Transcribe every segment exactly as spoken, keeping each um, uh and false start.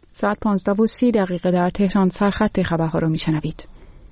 ساعت پانزده و سی دقیقه در تهران. سرخط خبرها را میشنوید.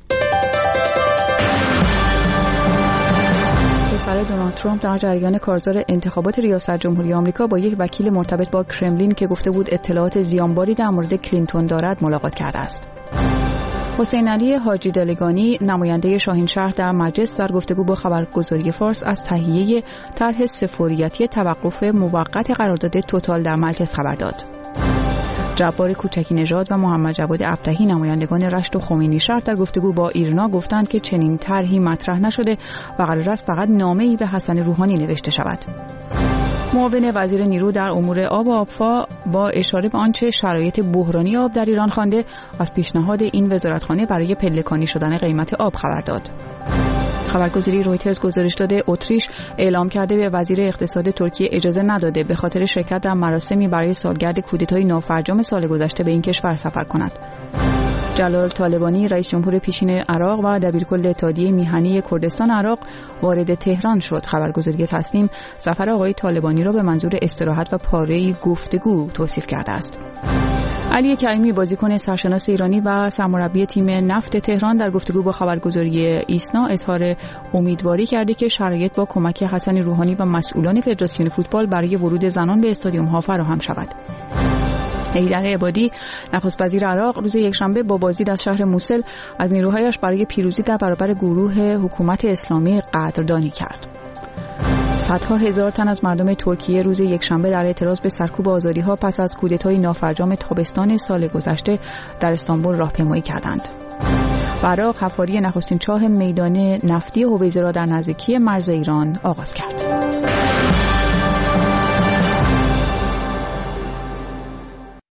پسر دونالد ترامپ در جریان کارزار انتخابات ریاست جمهوری آمریکا با یک وکیل مرتبط با کرملین که گفته بود اطلاعات زیانباری در مورد کلینتون دارد ملاقات کرده است. حسین علی حاجی دلگانی نماینده شاهینشهر در مجلس در گفتگو با خبرگزاری فارس از تهیه طرح سفوریتی توقف موقت قرارداد توتال در مجلس خبر داد. جبار کوچکی نژاد و محمد جواد ابطحی نمایندگان رشت و خمینی شهر در گفتگو با ایرنا گفتند که چنین طرحی مطرح نشده و قرار است فقط نامه‌ای به حسن روحانی نوشته شود. معاون وزیر نیرو در امور آب و آبفا با اشاره به آنچه شرایط بحرانی آب در ایران خوانده از پیشنهاد این وزارتخانه برای پلکانی شدن قیمت آب خبر داد. خبرگزاری رویترز گزارش داده اتریش اعلام کرده به وزیر اقتصاد ترکیه اجازه نداده به خاطر شرکت در مراسمی برای سالگرد کودتای نافرجام سال گذشته به این کشور سفر کند. جلال طالبانی رئیس جمهور پیشین عراق و دبیرکل اتحادیه میهنی کردستان عراق وارد تهران شد. خبرگزاری تسنیم سفر آقای طالبانی را به منظور استراحت و پاره‌ای گفتگو توصیف کرده است. علی کریمی بازیکن سرشناس ایرانی و سرمربی تیم نفت تهران در گفتگو با خبرگزاری ایسنا اظهار امیدواری کرده که شرایط با کمک حسن روحانی و مسئولان فدراسیون فوتبال برای ورود زنان به استادیوم‌ها فراهم شود. حیدر عبادی نخست وزیر عراق روز یکشنبه با بازدید از شهر موسل از نیروهایش برای پیروزی در برابر گروه حکومت اسلامی قدردانی کرد. صدها هزار تن از مردم ترکیه روز یکشنبه در اعتراض به سرکوب آزادی‌ها پس از کودتای نافرجام تابستان سال گذشته در استانبول راهپیمایی کردند. عراق حفاری نخستین چاه میدان نفتی هویزه را در نزدیکی مرز ایران آغاز کرد.